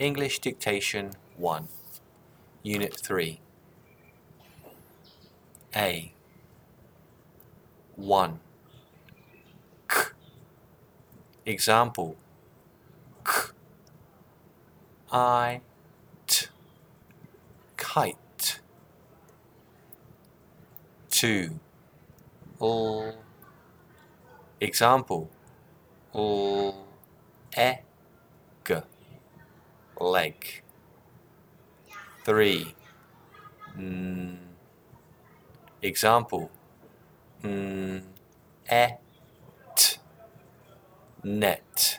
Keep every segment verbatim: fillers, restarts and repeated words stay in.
English Dictation one, Unit three. A. one. K. Example. K. I. T. Kite. two. L. Example. L. E. G. Leg. three. N. Example. N. E. T. Net.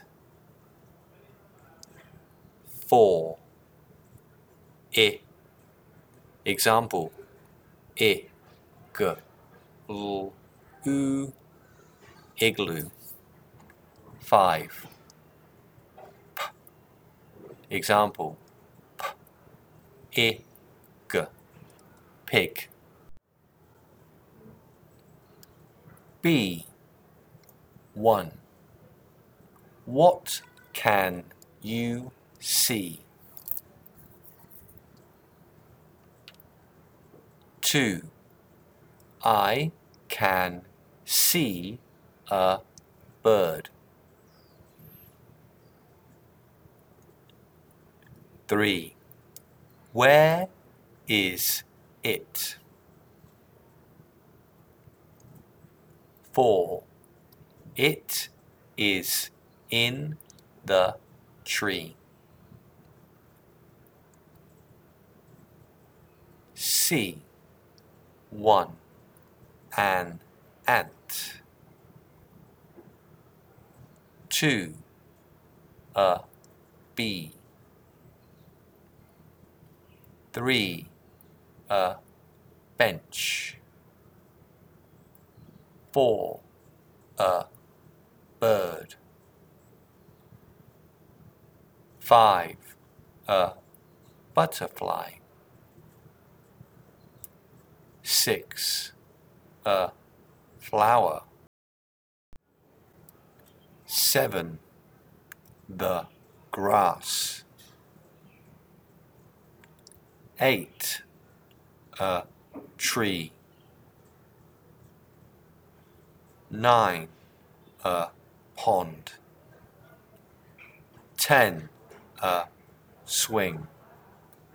four. I. Example. I. G. L. U. Igloo. five. P. Example. P. I. G. Pig. B. one. What can you see? two. I can see a bird. three. Where is it? four. It is in the tree. C. one. An ant. two. A bee. three. A bench. four. A bird. five. A butterfly. six. A flower. seven. The grass. eight. A tree. nine. A pond. ten. A swing.